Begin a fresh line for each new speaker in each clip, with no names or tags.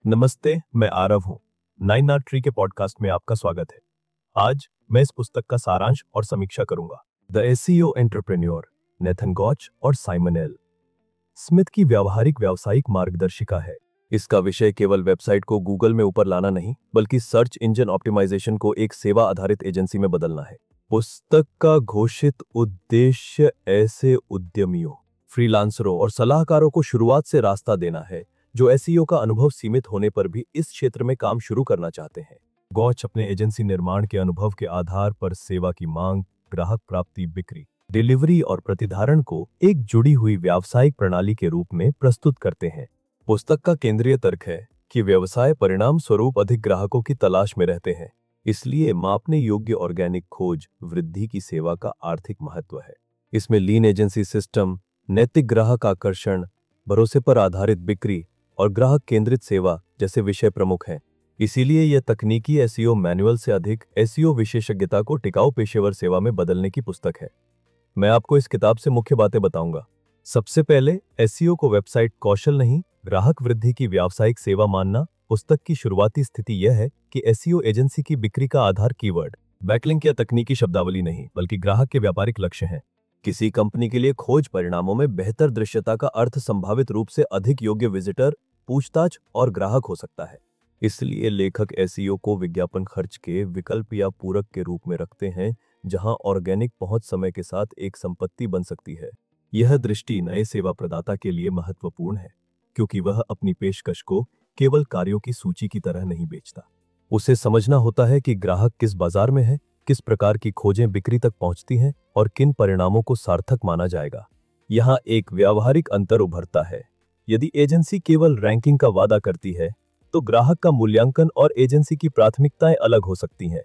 नमस्ते, मैं आरव हूँ। नाइन आर्ट ट्री के पॉडकास्ट में आपका स्वागत है। आज मैं इस पुस्तक का सारांश और समीक्षा करूंगा। The SEO entrepreneur, Nathan Gotch और साइमन एल स्मिथ की व्यावहारिक व्यावसायिक मार्गदर्शिका है। इसका विषय केवल वेबसाइट को गूगल में ऊपर लाना नहीं, बल्कि सर्च इंजन ऑप्टिमाइजेशन को एक सेवा आधारित एजेंसी में बदलना है। पुस्तक का घोषित उद्देश्य ऐसे उद्यमियों, फ्रीलांसरों और सलाहकारों को शुरुआत से रास्ता देना है जो एसईओ का अनुभव सीमित होने पर भी इस क्षेत्र में काम शुरू करना चाहते हैं। गॉच अपने एजेंसी निर्माण के अनुभव के आधार पर सेवा की मांग, ग्राहक प्राप्ति, बिक्री, डिलीवरी और प्रतिधारण को एक जुड़ी हुई व्यावसायिक प्रणाली के रूप में प्रस्तुत करते हैं। पुस्तक का केंद्रीय तर्क है कि व्यवसाय परिणाम स्वरूप अधिक ग्राहकों की तलाश में रहते हैं, इसलिए मापने योग्य ऑर्गेनिक खोज वृद्धि की सेवा का आर्थिक महत्व है। इसमें लीन एजेंसी सिस्टम, नैतिक ग्राहक आकर्षण, भरोसे पर आधारित बिक्री और ग्राहक केंद्रित सेवा जैसे विषय प्रमुख हैं। इसीलिए यह तकनीकी एसईओ मैनुअल से अधिक एसईओ विशेषज्ञता को टिकाऊ पेशेवर सेवा में बदलने की पुस्तक है। मैं आपको इस किताब से मुख्य बातें बताऊंगा। सबसे पहले, एसईओ को वेबसाइट कौशल नहीं, ग्राहक वृद्धि की व्यावसायिक सेवा मानना। पुस्तक की शुरुआती स्थिति यह है कि एसईओ एजेंसी की बिक्री का आधार कीवर्ड, बैकलिंक या तकनीकी शब्दावली नहीं, बल्कि ग्राहक के व्यापारिक लक्ष्य हैं। किसी कंपनी के लिए खोज परिणामों में बेहतर दृश्यता का अर्थ संभावित रूप से अधिक योग्य विजिटर, पूछताछ और ग्राहक हो सकता है। इसलिए लेखक एसईओ को विज्ञापन खर्च के विकल्प या पूरक के रूप में रखते हैं, जहां ऑर्गेनिक पहुंच समय के साथ एक संपत्ति बन सकती है। यह दृष्टि नए सेवा प्रदाता के लिए महत्वपूर्ण है, क्योंकि वह अपनी पेशकश को केवल कार्यों की सूची की तरह नहीं बेचता। उसे समझना होता है कि ग्राहक किस बाजार में है, किस प्रकार की खोजें बिक्री तक पहुंचती हैं और किन परिणामों को सार्थक माना जाएगा। यहाँ एक व्यावहारिक अंतर उभरता है। यदि एजेंसी केवल रैंकिंग का वादा करती है, तो ग्राहक का मूल्यांकन और एजेंसी की प्राथमिकताएं अलग हो सकती हैं।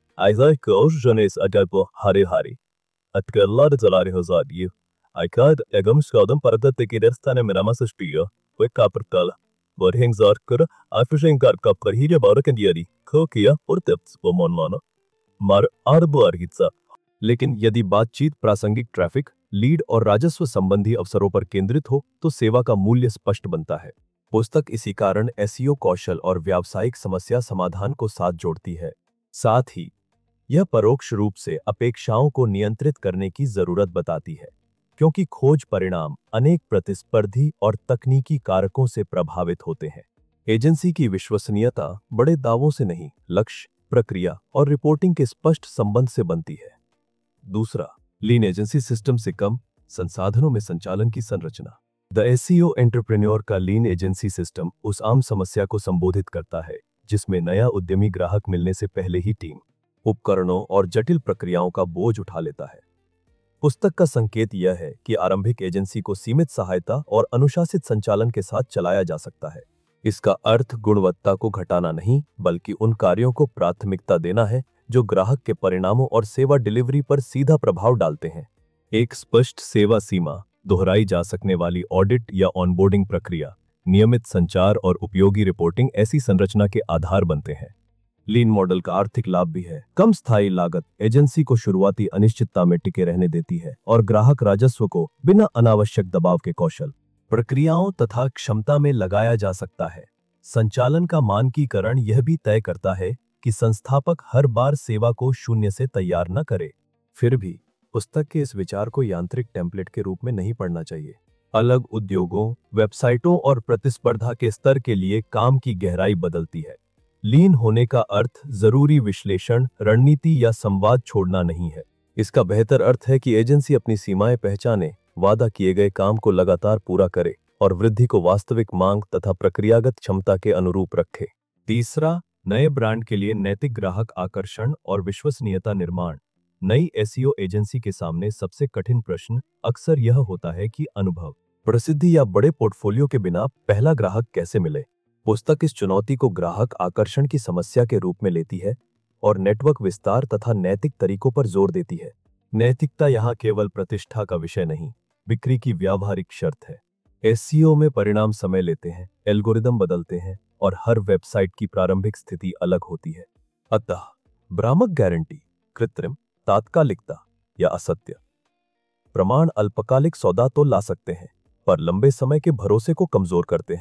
लेकिन यदि बातचीत प्रासंगिक ट्रैफिक, लीड और राजस्व संबंधी अवसरों पर केंद्रित हो, तो सेवा का मूल्य स्पष्ट बनता है। पुस्तक इसी कारण एसईओ कौशल और व्यावसायिक समस्या समाधान को साथ जोड़ती है। साथ ही यह परोक्ष रूप से अपेक्षाओं को नियंत्रित करने की जरूरत बताती है, क्योंकि खोज परिणाम अनेक प्रतिस्पर्धी और तकनीकी कारकों से प्रभावित होते हैं। एजेंसी की विश्वसनीयता बड़े दावों से नहीं, लक्ष्य, प्रक्रिया और रिपोर्टिंग के स्पष्ट संबंध से बनती है। दूसरा, लीन एजेंसी सिस्टम से कम संसाधनों में संचालन की संरचना। द एसईओ एंटरप्रेन्योर का लीन एजेंसी सिस्टम उस आम समस्या को संबोधित करता है जिसमें नया उद्यमी ग्राहक मिलने से पहले ही टीम, उपकरणों और जटिल प्रक्रियाओं का बोझ उठा लेता है। पुस्तक का संकेत यह है कि आरंभिक एजेंसी को सीमित सहायता और अनुशासित संचालन के साथ चलाया जा सकता है। इसका अर्थ गुणवत्ता को घटाना नहीं, बल्कि उन कार्यों को प्राथमिकता देना है जो ग्राहक के परिणामों और सेवा डिलीवरी पर सीधा प्रभाव डालते हैं। एक स्पष्ट सेवा सीमा, दोहराई जा सकने वाली ऑडिट या ऑनबोर्डिंग प्रक्रिया, नियमित संचार और उपयोगी रिपोर्टिंग ऐसी संरचना के आधार बनते हैं। लीन मॉडल का आर्थिक लाभ भी है। कम स्थायी लागत एजेंसी को शुरुआती अनिश्चितता में टिके रहने देती है और ग्राहक राजस्व को बिना अनावश्यक दबाव के कौशल, प्रक्रियाओं तथा क्षमता में लगाया जा सकता है। संचालन का मानकीकरण यह भी तय करता है कि संस्थापक हर बार सेवा को शून्य से तैयार न करे। फिर भी पुस्तक के इस विचार को यांत्रिक टेम्पलेट के रूप में नहीं पढ़ना चाहिए। अलग उद्योगों, वेबसाइटों और प्रतिस्पर्धा के स्तर के लिए काम की गहराई बदलती है। लीन होने का अर्थ जरूरी विश्लेषण, रणनीति या संवाद छोड़ना नहीं है। इसका बेहतर अर्थ है कि एजेंसी अपनी सीमाएं पहचाने, वादा किए गए काम को लगातार पूरा करे और वृद्धि को वास्तविक मांग तथा प्रक्रियागत क्षमता के अनुरूप रखे। तीसरा, नए ब्रांड के लिए नैतिक ग्राहक आकर्षण और विश्वसनीयता निर्माण। नई एसईओ एजेंसी के सामने सबसे कठिन प्रश्न अक्सर यह होता है कि अनुभव, प्रसिद्धि या बड़े पोर्टफोलियो के बिना पहला ग्राहक कैसे मिले। पुस्तक इस चुनौती को ग्राहक आकर्षण की समस्या के रूप में लेती है और नेटवर्क विस्तार तथा नैतिक तरीकों पर जोर देती है। नैतिकता यहाँ केवल प्रतिष्ठा का विषय नहीं, बिक्री की व्यावहारिक शर्त है। एसईओ में परिणाम समय लेते हैं, एल्गोरिदम बदलते हैं और हर वेबसाइट की प्रारंभिक स्थिति अलग होती है। अतः भ्रामक गारंटी, कृत्रिम, तात्कालिकता या असत्य प्रमाण अल्पकालिक सौदा तो ला सकते हैं, पर लंबे समय के भरोसे को कमजोर करते हैं।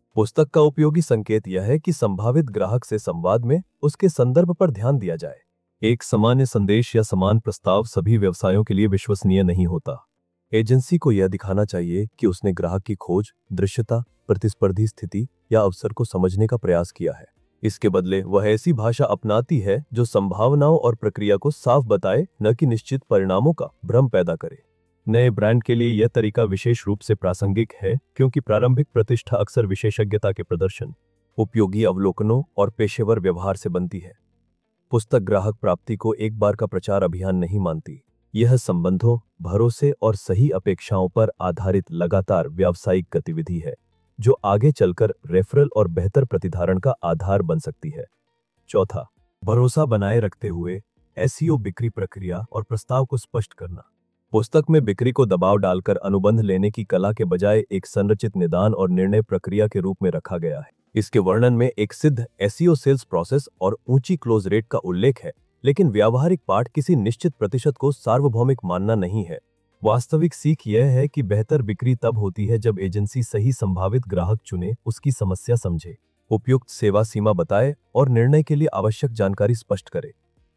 पुस्तक का उपयोगी संकेत यह है कि संभावित ग्राहक से संवाद में उसके संदर्भ पर ध्यान दिया जाए। एक सामान्य संदेश या समान प्रस्ताव सभी व्यवसायों के लिए विश्वसनीय नहीं होता। एजेंसी को यह दिखाना चाहिए कि उसने ग्राहक की खोज, दृश्यता, प्रतिस्पर्धी स्थिति या अवसर को समझने का प्रयास किया है। इसके बदले वह ऐसी भाषा अपनाती है जो संभावनाओं और प्रक्रिया को साफ बताए, न कि निश्चित परिणामों का भ्रम पैदा करे। नए ब्रांड के लिए यह तरीका विशेष रूप से प्रासंगिक है क्योंकि प्रारंभिक प्रतिष्ठा अक्सर विशेषज्ञता के प्रदर्शन, उपयोगी अवलोकनों और पेशेवर व्यवहार से बनती है। पुस्तक ग्राहक प्राप्ति को एक बार का प्रचार अभियान नहीं मानती। यह संबंधों, भरोसे और सही अपेक्षाओं पर आधारित लगातार व्यावसायिक गतिविधि है जो आगे चलकर रेफरल और बेहतर प्रतिधारण का आधार बन सकती है। चौथा, भरोसा बनाए रखते हुए एसईओ बिक्री प्रक्रिया और प्रस्ताव को स्पष्ट करना। पुस्तक में बिक्री को दबाव डालकर अनुबंध लेने की कला के बजाय एक संरचित निदान और निर्णय प्रक्रिया के रूप में रखा गया है। इसके वर्णन में एक सिद्ध एसईओ सेल्स प्रोसेस और ऊंची क्लोज रेट का उल्लेख है, लेकिन व्यावहारिक पाठ किसी निश्चित प्रतिशत को सार्वभौमिक मानना नहीं है। वास्तविक सीख यह है कि बेहतर बिक्री तब होती है जब एजेंसी सही संभावित ग्राहक चुने, उसकी समस्या समझे, उपयुक्त सेवा सीमा बताए और निर्णय के लिए आवश्यक जानकारी स्पष्ट करे।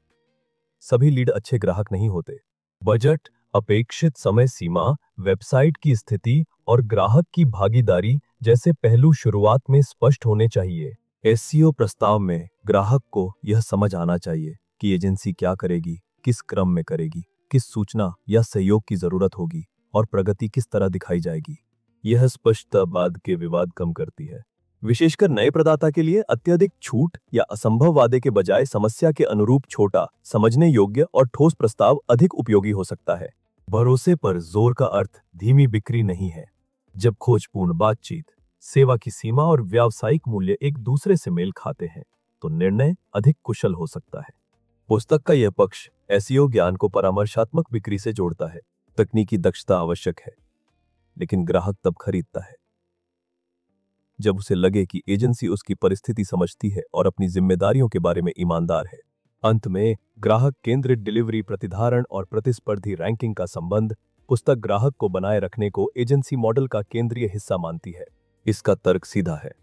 सभी लीड अच्छे ग्राहक नहीं होते। बजट, अपेक्षित समय सीमा, वेबसाइट की स्थिति और ग्राहक की भागीदारी जैसे पहलू शुरुआत में स्पष्ट होने चाहिए। एसईओ प्रस्ताव में ग्राहक को यह समझ आना चाहिए कि एजेंसी क्या करेगी, किस क्रम में करेगी, किस सूचना या सहयोग की जरूरत होगी और प्रगति किस तरह दिखाई जाएगी। यह स्पष्टता बाद के विवाद कम करती है। विशेषकर नए प्रदाता के लिए अत्यधिक छूट या असंभव वादे के बजाय समस्या के अनुरूप छोटा, समझने योग्य और ठोस प्रस्ताव अधिक उपयोगी हो सकता है। भरोसे पर जोर का अर्थ धीमी बिक्री नहीं है। जब खोजपूर्ण बातचीत, सेवा की सीमा और व्यावसायिक मूल्य एक दूसरे से मेल खाते हैं तो निर्णय अधिक कुशल हो सकता है। पुस्तक का यह पक्ष एसईओ ज्ञान को परामर्शात्मक बिक्री से जोड़ता है। तकनीकी दक्षता आवश्यक है, लेकिन ग्राहक तब खरीदता है जब उसे लगे कि एजेंसी उसकी परिस्थिति समझती है और अपनी जिम्मेदारियों के बारे में ईमानदार है। अंत में, ग्राहक केंद्रित डिलीवरी, प्रतिधारण और प्रतिस्पर्धी रैंकिंग का संबंध पुस्तक ग्राहक को बनाए रखने को एजेंसी मॉडल का केंद्रीय हिस्सा मानती है। इसका तर्क सीधा है।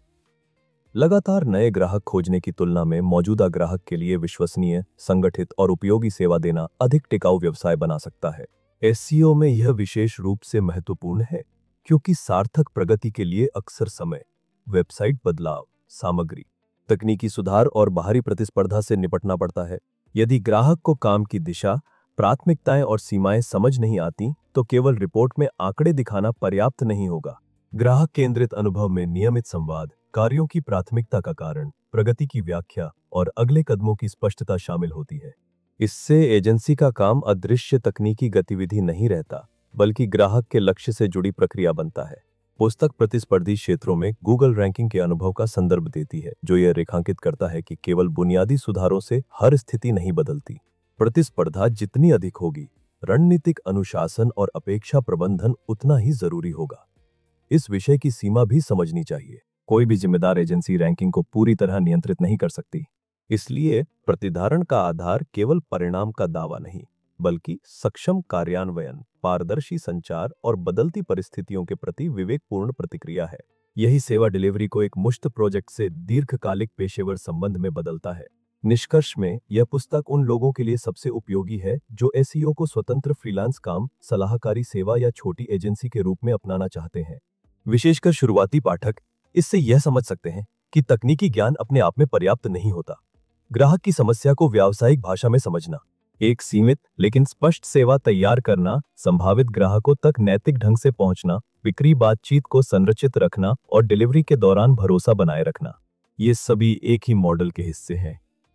लगातार नए ग्राहक खोजने की तुलना में मौजूदा ग्राहक के लिए विश्वसनीय, संगठित और उपयोगी सेवा देना अधिक टिकाऊ व्यवसाय बना सकता है। एसईओ में यह विशेष रूप से महत्वपूर्ण है क्योंकि सार्थक प्रगति के लिए अक्सर समय, वेबसाइट बदलाव, सामग्री, तकनीकी सुधार और बाहरी प्रतिस्पर्धा से निपटना पड़ता है। यदि ग्राहक को काम की दिशा, प्राथमिकताएं और सीमाएं समझ नहीं आती तो केवल रिपोर्ट में आंकड़े दिखाना पर्याप्त नहीं होगा। ग्राहक केंद्रित अनुभव में नियमित संवाद, कार्यों की प्राथमिकता का कारण, प्रगति की व्याख्या और अगले कदमों की स्पष्टता शामिल होती है। इससे एजेंसी का काम अदृश्य तकनीकी गतिविधि नहीं रहता, बल्कि ग्राहक के लक्ष्य से जुड़ी प्रक्रिया बनता है। पुस्तक प्रतिस्पर्धी क्षेत्रों में गूगल रैंकिंग के अनुभव का संदर्भ देती है, जो यह रेखांकित करता है कि केवल बुनियादी सुधारों से हर स्थिति नहीं बदलती। प्रतिस्पर्धा जितनी अधिक होगी, रणनीतिक अनुशासन और अपेक्षा प्रबंधन उतना ही जरूरी होगा। इस विषय की सीमा भी समझनी चाहिए। कोई भी जिम्मेदार एजेंसी रैंकिंग को पूरी तरह नियंत्रित नहीं कर सकती। इसलिए प्रतिधारण का आधार केवल परिणाम का दावा नहीं, बल्कि सक्षम कार्यान्वयन, पारदर्शी संचार और बदलती परिस्थितियों के प्रति विवेकपूर्ण प्रतिक्रिया है। यही सेवा डिलीवरी को एक मुश्त प्रोजेक्ट से दीर्घकालिक पेशेवर संबंध में बदलता है। निष्कर्ष में, यह पुस्तक उन लोगों के लिए सबसे उपयोगी है जो एसईओ को स्वतंत्र फ्रीलांस काम, सलाहकारी सेवा या छोटी एजेंसी के रूप में अपनाना चाहते हैं। विशेषकर शुरुआती पाठक इससे यह समझ सकते हैं कि तकनीकी ज्ञान अपने आप में पर्याप्त नहीं होता। ग्राहक की समस्या को व्यावसायिक भाषा में समझना, एक सीमित लेकिन स्पष्ट सेवा तैयार करना, संभावित ग्राहकों तक नैतिक ढंग से पहुंचना, बिक्री बातचीत को संरचित रखना और डिलीवरी के दौरान भरोसा बनाए रखना, ये सभी एक ही मॉडल के हिस्से हैं।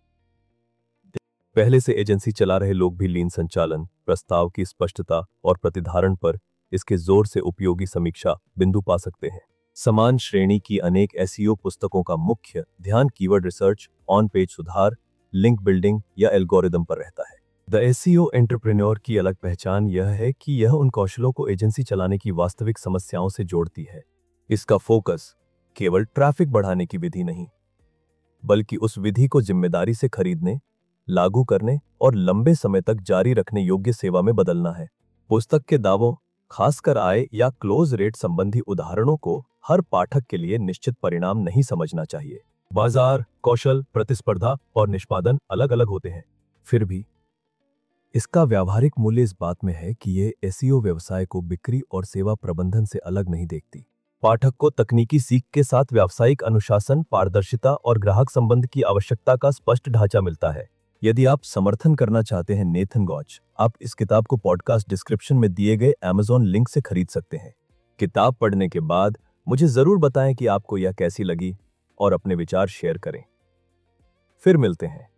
पहले से एजेंसी चला रहे लोग भी लीन संचालन, प्रस्ताव की स्पष्टता और प्रतिधारण पर इसके जोर से उपयोगी समीक्षा बिंदु पा सकते हैं। समान श्रेणी की अनेक एसईओ पुस्तकों का मुख्य ध्यान कीवर्ड रिसर्च, ऑन पेज सुधार, लिंक बिल्डिंग या एल्गोरिदम पर रहता है। द एसईओ एंटरप्रेन्योर की अलग पहचान यह है कि यह उन कौशलों को एजेंसी चलाने की वास्तविक समस्याओं से जोड़ती है। इसका फोकस केवल ट्रैफिक बढ़ाने की विधि नहीं, बल्कि उस विधि को जिम्मेदारी से खरीदने, लागू करने और लंबे समय तक जारी रखने योग्य सेवा में बदलना है। पुस्तक के दावों, खासकर आय या क्लोज रेट संबंधी उदाहरणों को हर पाठक के लिए निश्चित परिणाम नहीं समझना चाहिए। बाजार, कौशल, प्रतिस्पर्धा और निष्पादन अलग अलग होते हैं। फिर भी इसका व्यावहारिक मूल्य इस बात में है कि ये एसईओ व्यवसाय को बिक्री और सेवा प्रबंधन से अलग नहीं देखती। पाठक को तकनीकी सीख के साथ व्यावसायिक अनुशासन, पारदर्शिता और ग्राहक संबंध की आवश्यकता का स्पष्ट ढांचा मिलता है। यदि आप समर्थन करना चाहते हैं नेथन गॉच, आप इस किताब को पॉडकास्ट डिस्क्रिप्शन में दिए गए Amazon लिंक से खरीद सकते हैं। किताब पढ़ने के बाद मुझे जरूर बताएं कि आपको यह कैसी लगी और अपने विचार शेयर करें। फिर मिलते हैं।